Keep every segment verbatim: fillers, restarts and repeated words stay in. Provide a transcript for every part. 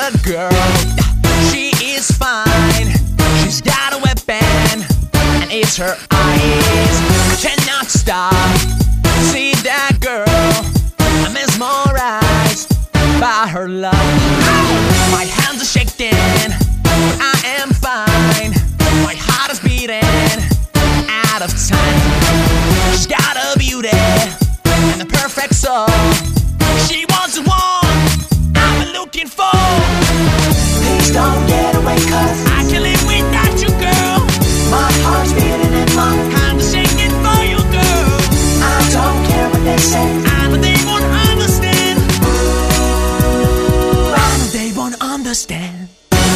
a girl, she is fine. She's got a weapon, and it's her eyes. I cannot stop, see that girl, I'm mesmerized by her love. My hands are shaking, but I am fine. My heart is beating out of time. She's got a beauty and a perfect soul. She wants the one I've been looking for. Please don't get away, cause I can't live without you, girl. my heart's beating and my Hands are shaking for you, girl. I don't care what they say. I know they won't understand. I know they won't understand.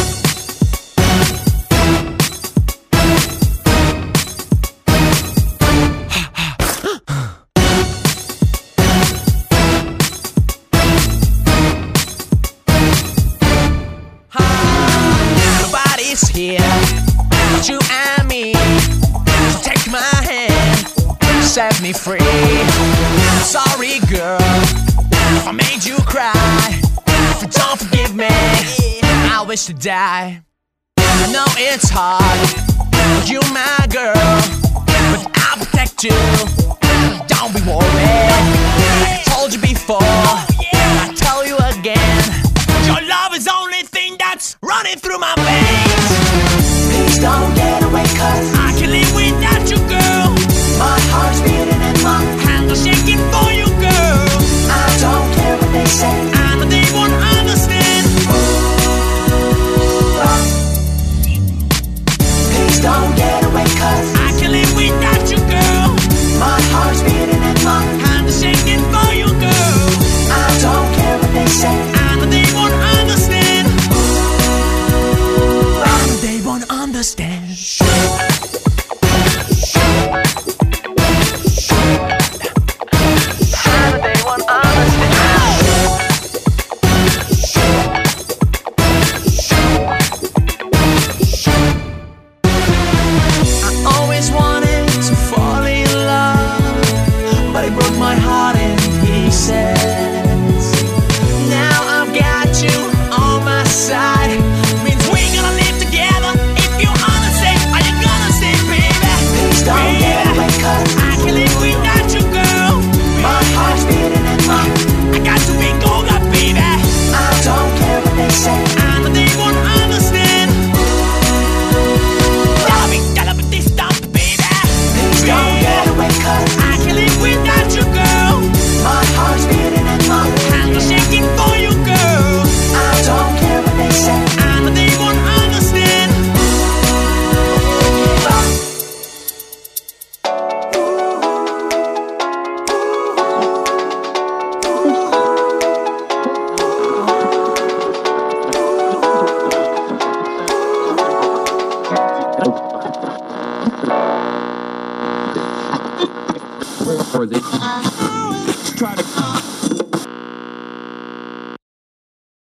Nobody's here but you and me. So take my hand, set me free. Sorry, girl, if I made you cry. If you don't forgive me, I wish to die. I know it's hard, but you my girl, but I'll protect you. Don't be worried. I told you before, I tell you again. Your love is the only thing that's running through my veins. Please don't get away, cause I can't live without you, girl. my heart's beating and my Hands are shaking for you, girl. I don't care what they say. I know they won't understand. Please don't get away, cause I can't live without you, girl. my heart's beating and my Hands are shaking for you, girl. I don't care what they say. I know they won't understand. I know they won't understand. My heart in pieces. Now I've got you on my side. Means we're gonna live together. If you wanna say, are you gonna say, baby? Please don't get away, cause I can't live without you, girl. my heart's beating and my I got to be gold up, baby. I don't care what they say. I know they won't understand. Gotta be, gotta be this stuff, baby. Please don't get away, cause I can't live without you, girl. my heart's beating and my Hands are shaking for you, girl. I don't care what they say. I know they won't understand. For the